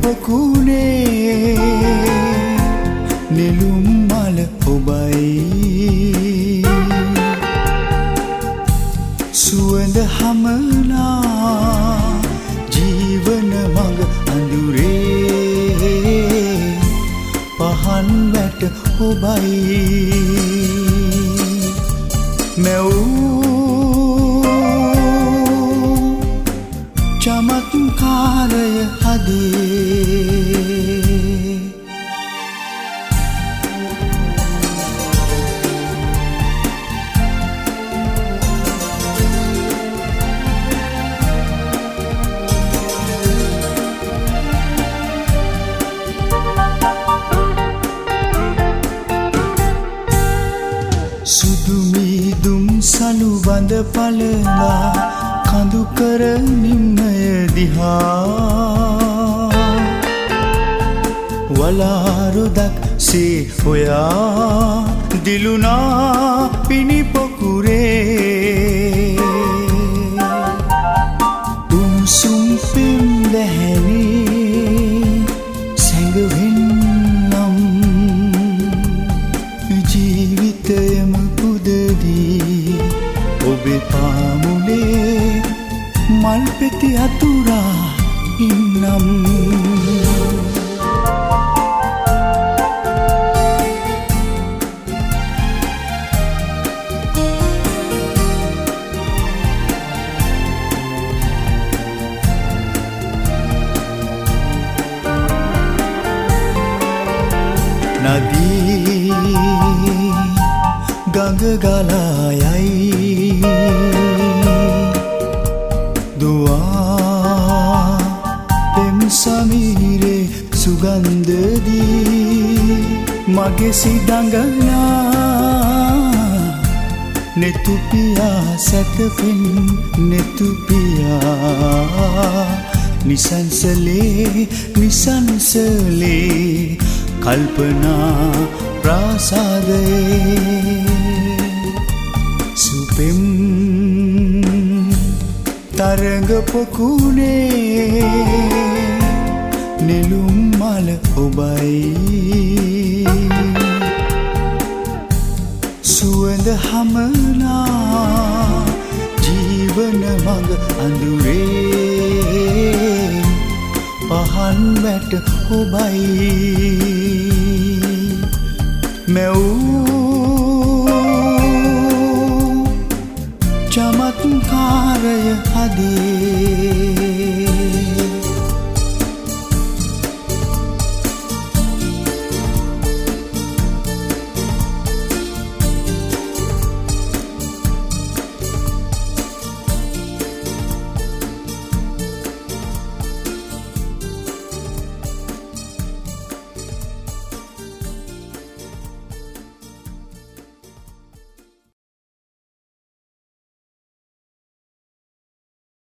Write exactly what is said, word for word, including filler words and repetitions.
පොකුණේ නෙළුම් මල ඔබයි සුවඳ හමනා ජීවන මඟ අඳුරේ පහන් වැට ඔබයි මැවූ චමත්කාරය හදේ සුදුමිදුම් සලු බඳ පලලා කඳු කර නිම්නය දිහා වලාරුදක් සේ හොයා දිලුනා පිණි පොකුරේ උණුසුම් පෙම් දැහැනි සැඟවෙන්නම් ජීවිතයම පුදදී ඔබේ පාමුලේ මල් පෙති අතුරා ඉන්නම් නදී ගඟ ගලා යයි දුවා පෙම් සමීරේ සුගන්ධදී මගේ සිදඟනා නෙතුපියා සැතපෙන් නෙතුපියා නිසංසලේ නිසංසලේ කල්පනා ප්‍රාසාදයේ සුපෙම් තරඟ පොකුණේ නෙළුම් මල ඔබයි සුවඳ හමනා ජීවන මඟ අඳුරේ පහන් වැට ඔබයි මැවූ